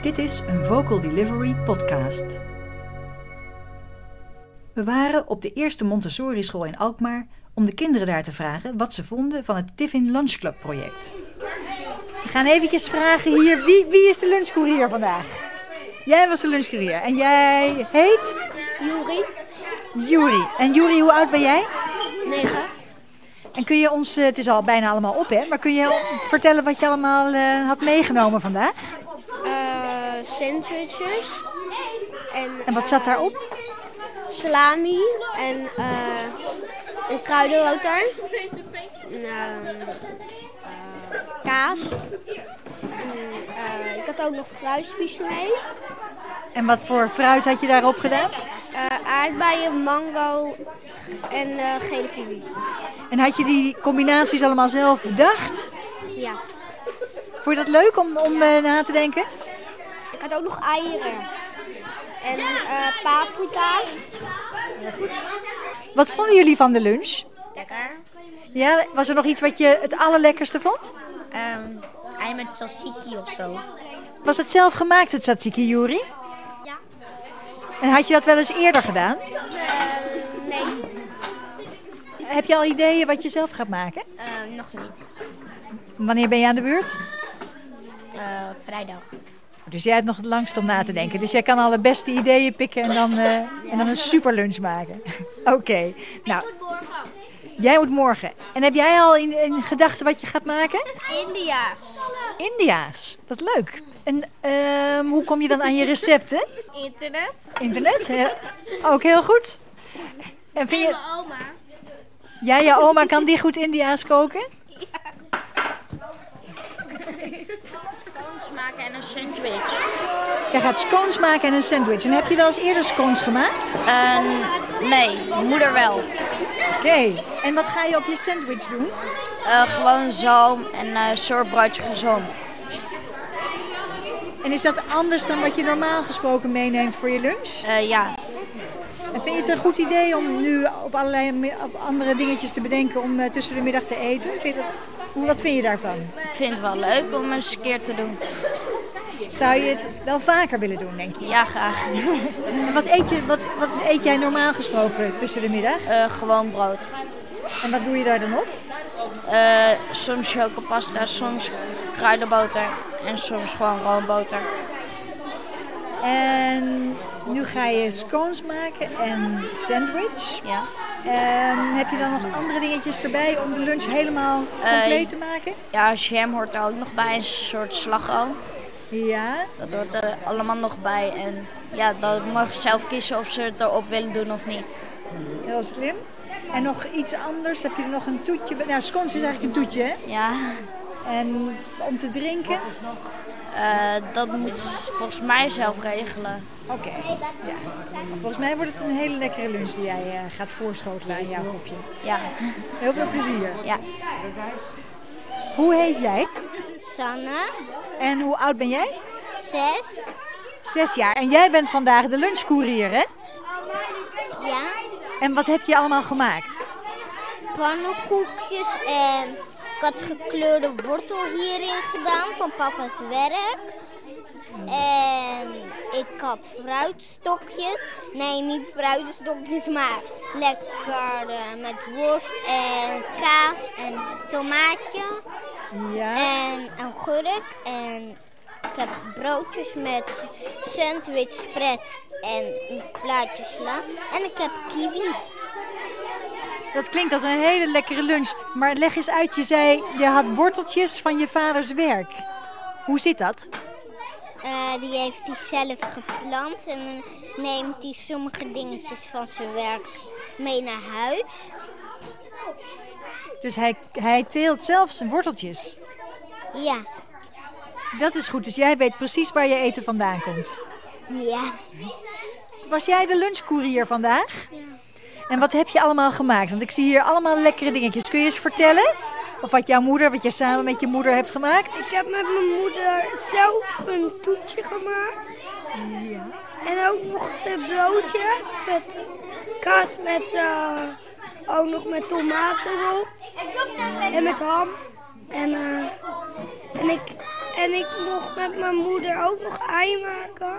Dit is een Vocal Delivery podcast. We waren op de eerste Montessori school in Alkmaar om de kinderen daar te vragen wat ze vonden van het Tiffin Lunch Club project. We gaan eventjes vragen hier, wie is de lunchcourier vandaag? Jij was de lunchcourier en jij heet? Juri. En Juri, hoe oud ben jij? 9. En kun je ons, het is al bijna allemaal op hè, maar kun je vertellen wat je allemaal had meegenomen vandaag? Sandwiches. En wat zat daarop? Salami en een kruidenboter. Kaas. Ik had ook nog fruitspies mee. En wat voor fruit had je daarop gedaan? Aardbeien, mango en gele kiwi. En had je die combinaties allemaal zelf bedacht? Ja. Vond je dat leuk om na te denken? Ik had ook nog eieren. En paprika. Wat vonden jullie van de lunch? Lekker. Ja, was er nog iets wat je het allerlekkerste vond? Ei met tzatziki of zo. Was het zelf gemaakt, het tzatziki, Juri? Ja. En had je dat wel eens eerder gedaan? Nee. Heb je al ideeën wat je zelf gaat maken? Nog niet. Wanneer ben je aan de beurt? Vrijdag. Dus jij hebt nog het langst om na te denken. Dus jij kan alle beste ideeën pikken en dan een super lunch maken. Oké. Nou, jij moet morgen. En heb jij al in gedachten wat je gaat maken? India's. India's. Wat leuk. En hoe kom je dan aan je recepten? Internet. Internet? Ook heel goed. En vind je... mijn oma. Jij, je oma, kan die goed India's koken? Scones maken en een sandwich. Jij gaat scones maken en een sandwich. En heb je wel eens eerder scones gemaakt? Nee, moeder wel. Oké. En wat ga je op je sandwich doen? Gewoon zalm en sorbroodje gezond. En is dat anders dan wat je normaal gesproken meeneemt voor je lunch? Ja. En vind je het een goed idee om nu op allerlei andere dingetjes te bedenken om tussen de middag te eten? Wat vind je daarvan? Ik vind het wel leuk om eens een keer te doen. Zou je het wel vaker willen doen, denk je? Ja, graag. En wat eet jij normaal gesproken tussen de middag? Gewoon brood. En wat doe je daar dan op? Soms chocopasta, soms kruidenboter en soms gewoon roomboter. En nu ga je scones maken en sandwich. Ja. Heb je dan nog andere dingetjes erbij om de lunch helemaal compleet te maken? Ja, jam hoort er ook nog bij, een soort slagroom. Ja. Dat hoort er allemaal nog bij. En ja, dan mag je zelf kiezen of ze het erop willen doen of niet. Heel slim. En nog iets anders? Heb je er nog een toetje? Nou, scones is eigenlijk een toetje, hè? Ja. En om te drinken? Dat moet volgens mij zelf regelen. Oké. Ja. Volgens mij wordt het een hele lekkere lunch die jij gaat voorschotelen aan jouw kopje. Ja. Heel veel plezier. Ja. Hoe heet jij? Sanne. En hoe oud ben jij? 6. 6 jaar. En jij bent vandaag de lunchcourier, hè? Ja. En wat heb je allemaal gemaakt? Pannenkoekjes en ik had gekleurde wortel hierin gedaan van papa's werk. En ik had fruitstokjes. Nee, niet fruitstokjes, maar lekker met worst en kaas en tomaatje. Ja. En een gurk. En ik heb broodjes met sandwich, spread en een plaatje sla. En ik heb kiwi. Dat klinkt als een hele lekkere lunch. Maar leg eens uit, je zei, je had worteltjes van je vaders werk. Hoe zit dat? Die heeft hij zelf geplant en dan neemt hij sommige dingetjes van zijn werk mee naar huis. Dus hij teelt zelf zijn worteltjes. Ja. Dat is goed, dus jij weet precies waar je eten vandaan komt. Ja. Was jij de lunchcourier vandaag? Ja. En wat heb je allemaal gemaakt? Want ik zie hier allemaal lekkere dingetjes. Kun je eens vertellen? Of wat je samen met je moeder hebt gemaakt? Ik heb met mijn moeder zelf een toetje gemaakt. Ja. En ook nog de broodjes met kaas met ook nog met tomaten erop. En met ham. En ik En ik mocht met mijn moeder ook nog ei maken.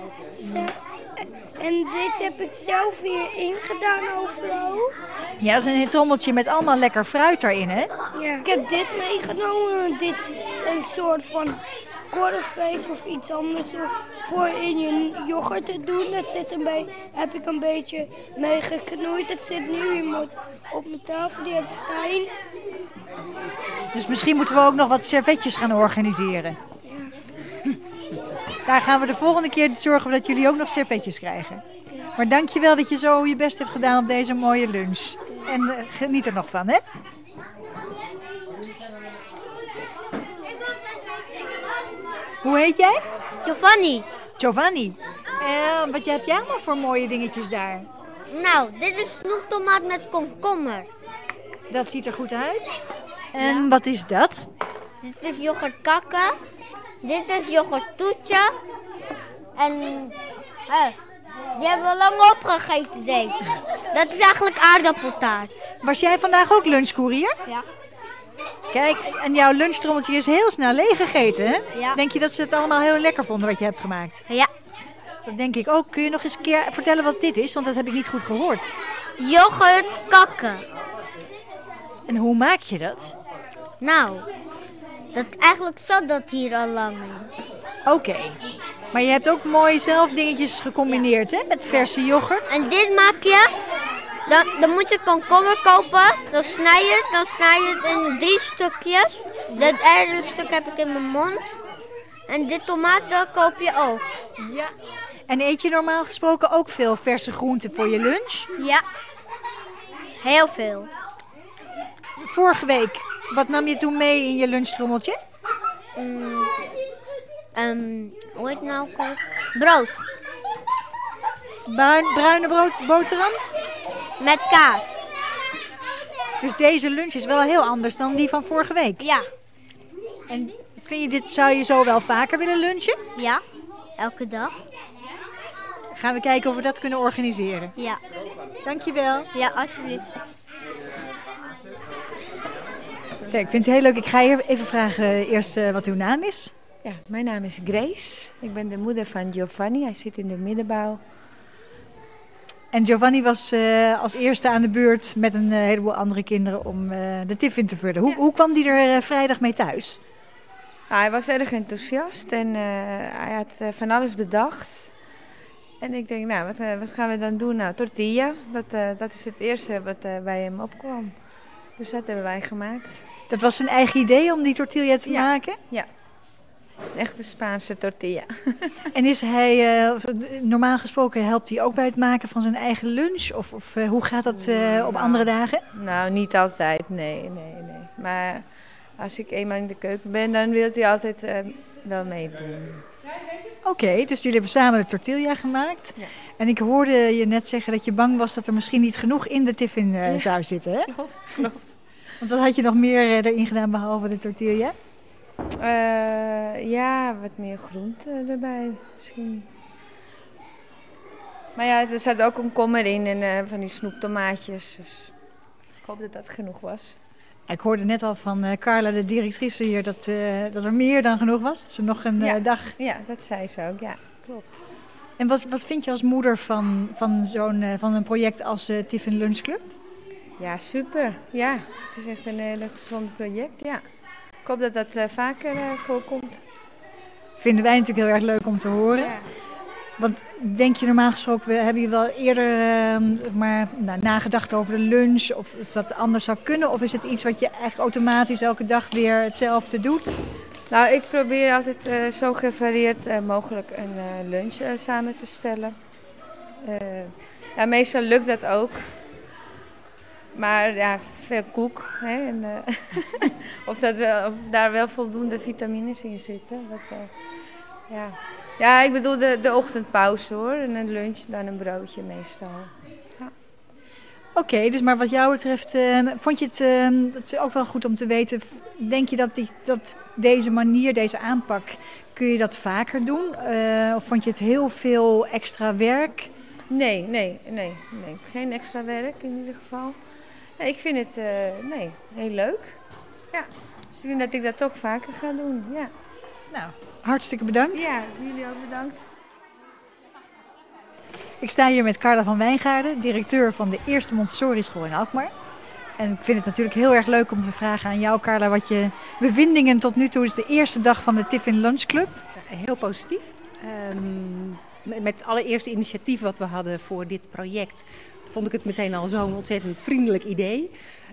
En dit heb ik zelf hier ingedaan overal. Ja, dat is een trommeltje met allemaal lekker fruit erin, hè? Ja. Ik heb dit meegenomen. Dit is een soort van korfvlees of iets anders voor in je yoghurt te doen. Dat heb ik een beetje mee geknoeid. Dat zit nu op mijn tafel. Die heb ik staan. Dus misschien moeten we ook nog wat servetjes gaan organiseren. Ja. Daar gaan we de volgende keer zorgen dat jullie ook nog servetjes krijgen. Maar dankjewel dat je zo je best hebt gedaan op deze mooie lunch. En geniet er nog van, hè? Hoe heet jij? Giovanni. Giovanni. Wat heb jij allemaal voor mooie dingetjes daar? Nou, dit is snoeptomaat met komkommer. Dat ziet er goed uit. En wat is dat? Dit is yoghurt kakken. Dit is yoghurt toetje. En die hebben we lang opgegeten, deze. Dat is eigenlijk aardappeltaart. Was jij vandaag ook lunchcourier? Ja. Kijk, en jouw lunchtrommeltje is heel snel leeggegeten, hè? Ja. Denk je dat ze het allemaal heel lekker vonden wat je hebt gemaakt? Ja. Dat denk ik ook. Kun je nog eens een keer vertellen wat dit is? Want dat heb ik niet goed gehoord. Yoghurt kakken. En hoe maak je dat? Nou, eigenlijk zat dat hier al lang in. Oké. Maar je hebt ook mooi zelf dingetjes gecombineerd, hè? Met verse yoghurt. En dit maak je. Dan moet je komkommer kopen. Dan snij je het in 3 stukjes. Dat ene stuk heb ik in mijn mond. En dit tomaat, dat koop je ook. Ja. En eet je normaal gesproken ook veel verse groenten voor je lunch? Ja. Heel veel. Vorige week, wat nam je toen mee in je lunchtrommeltje? Hoe heet het nou? Brood. Bruine boterham? Met kaas. Dus deze lunch is wel heel anders dan die van vorige week. Ja. En zou je zo wel vaker willen lunchen? Ja. Elke dag. Gaan we kijken of we dat kunnen organiseren. Ja. Dankjewel. Ja, alsjeblieft. Kijk, ik vind het heel leuk. Ik ga je even vragen eerst wat uw naam is. Ja, mijn naam is Grace. Ik ben de moeder van Giovanni. Hij zit in de middenbouw. En Giovanni was als eerste aan de beurt met een heleboel andere kinderen om de tiffin te vullen. Hoe kwam die er vrijdag mee thuis? Nou, hij was erg enthousiast en hij had van alles bedacht. En ik denk, nou, wat gaan we dan doen? Nou, tortilla. Dat is het eerste wat bij hem opkwam. Dus dat hebben wij gemaakt. Dat was zijn eigen idee om die tortilla te maken? Ja. Een echte Spaanse tortilla. En is hij, normaal gesproken helpt hij ook bij het maken van zijn eigen lunch? Of hoe gaat dat op andere dagen? Nou, niet altijd, nee. Maar als ik eenmaal in de keuken ben, dan wil hij altijd wel meedoen. Oké, dus jullie hebben samen de tortilla gemaakt. Ja. En ik hoorde je net zeggen dat je bang was dat er misschien niet genoeg in de tiffin zou zitten, hè? Klopt. Want wat had je nog meer erin gedaan behalve de tortilla? Ja, wat meer groente erbij misschien. Maar ja, er zat ook komkommer in en van die snoeptomaatjes. Dus ik hoop dat dat genoeg was. Ik hoorde net al van Carla, de directrice hier, dat er meer dan genoeg was. Dat ze nog een dag... Ja, dat zei ze ook. Ja, klopt. En wat vind je als moeder van een project als Tiffin Lunch Club? Ja, super. Ja, het is echt een heel gezond project, ja. Ik hoop dat dat vaker voorkomt. Vinden wij natuurlijk heel erg leuk om te horen. Ja. Want denk je normaal gesproken, hebben je wel eerder nagedacht over de lunch of dat anders zou kunnen? Of is het iets wat je eigenlijk automatisch elke dag weer hetzelfde doet? Nou, ik probeer altijd zo gevarieerd mogelijk een lunch samen te stellen. Meestal lukt dat ook. Maar ja, veel koek. Hè, en, of daar wel voldoende vitamines in zitten. Ja, ik bedoel de ochtendpauze hoor. En een lunch, dan een broodje meestal. Ja. Oké, dus maar wat jou betreft, vond je het dat is ook wel goed om te weten. Denk je dat deze manier, deze aanpak, kun je dat vaker doen? Of vond je het heel veel extra werk? Nee. Geen extra werk in ieder geval. Nee, ik vind het heel leuk. Ja, dus ik denk dat ik dat toch vaker ga doen, ja. Nou, hartstikke bedankt. Ja, jullie ook bedankt. Ik sta hier met Carla van Wijngaarden, directeur van de eerste Montessori school in Alkmaar. En ik vind het natuurlijk heel erg leuk om te vragen aan jou, Carla, wat je bevindingen tot nu toe is de eerste dag van de Tiffin Lunch Club. Heel positief. Met het allereerste initiatief wat we hadden voor dit project vond ik het meteen al zo'n ontzettend vriendelijk idee.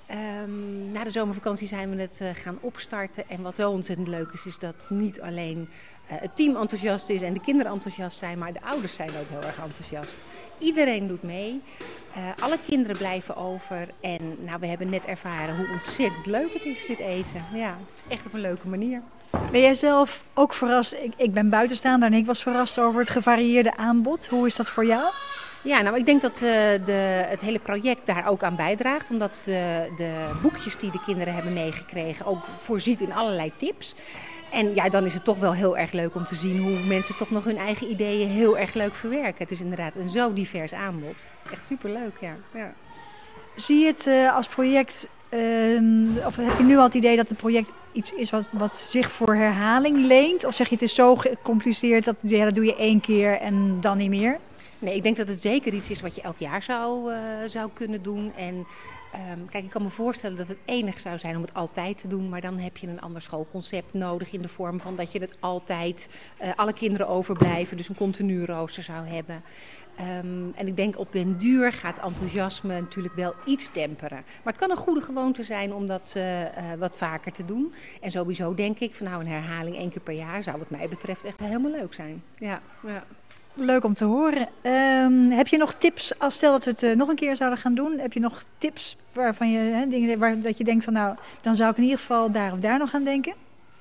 Na de zomervakantie zijn we het gaan opstarten. En wat zo ontzettend leuk is dat niet alleen het team enthousiast is en de kinderen enthousiast zijn, maar de ouders zijn ook heel erg enthousiast. Iedereen doet mee. Alle kinderen blijven over. En we hebben net ervaren hoe ontzettend leuk het is, dit eten. Ja, het is echt op een leuke manier. Ben jij zelf ook verrast? Ik ben buitenstaander en ik was verrast over het gevarieerde aanbod. Hoe is dat voor jou? Ja, ik denk dat het hele project daar ook aan bijdraagt. Omdat de boekjes die de kinderen hebben meegekregen ook voorziet in allerlei tips. En ja, dan is het toch wel heel erg leuk om te zien hoe mensen toch nog hun eigen ideeën heel erg leuk verwerken. Het is inderdaad een zo divers aanbod. Echt superleuk, ja. Zie je het als project, of heb je nu al het idee dat het project iets is wat zich voor herhaling leent? Of zeg je het is zo gecompliceerd dat doe je 1 keer en dan niet meer? Nee, ik denk dat het zeker iets is wat je elk jaar zou kunnen doen. En kijk, ik kan me voorstellen dat het enig zou zijn om het altijd te doen. Maar dan heb je een ander schoolconcept nodig in de vorm van dat je het altijd alle kinderen overblijven. Dus een continu rooster zou hebben. En ik denk op den duur gaat enthousiasme natuurlijk wel iets temperen. Maar het kan een goede gewoonte zijn om dat wat vaker te doen. En sowieso denk ik van een herhaling 1 keer per jaar zou wat mij betreft echt helemaal leuk zijn. Ja. Leuk om te horen. Heb je nog tips, als stel dat we het nog een keer zouden gaan doen, heb je nog tips waarvan je dingen dat je denkt van dan zou ik in ieder geval daar of daar nog aan denken?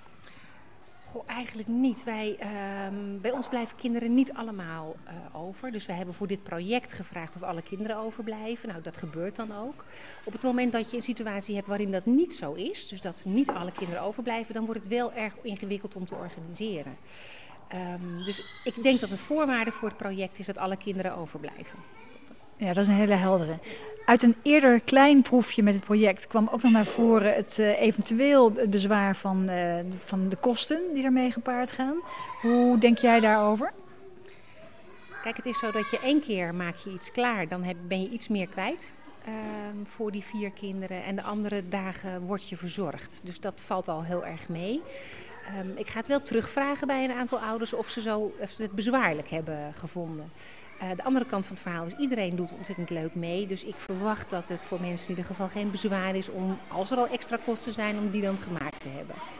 Goh, eigenlijk niet. Bij ons blijven kinderen niet allemaal over. Dus wij hebben voor dit project gevraagd of alle kinderen overblijven. Nou, dat gebeurt dan ook. Op het moment dat je een situatie hebt waarin dat niet zo is, dus dat niet alle kinderen overblijven, dan wordt het wel erg ingewikkeld om te organiseren. Dus ik denk dat de voorwaarde voor het project is dat alle kinderen overblijven. Ja, dat is een hele heldere. Uit een eerder klein proefje met het project kwam ook nog naar voren het eventueel bezwaar van de kosten die ermee gepaard gaan. Hoe denk jij daarover? Kijk, het is zo dat je 1 keer maak je iets klaar, dan ben je iets meer kwijt voor die 4 kinderen. En de andere dagen word je verzorgd. Dus dat valt al heel erg mee. Ik ga het wel terugvragen bij een aantal ouders of ze het bezwaarlijk hebben gevonden. De andere kant van het verhaal is iedereen doet ontzettend leuk mee. Dus ik verwacht dat het voor mensen in ieder geval geen bezwaar is om, als er al extra kosten zijn, om die dan gemaakt te hebben.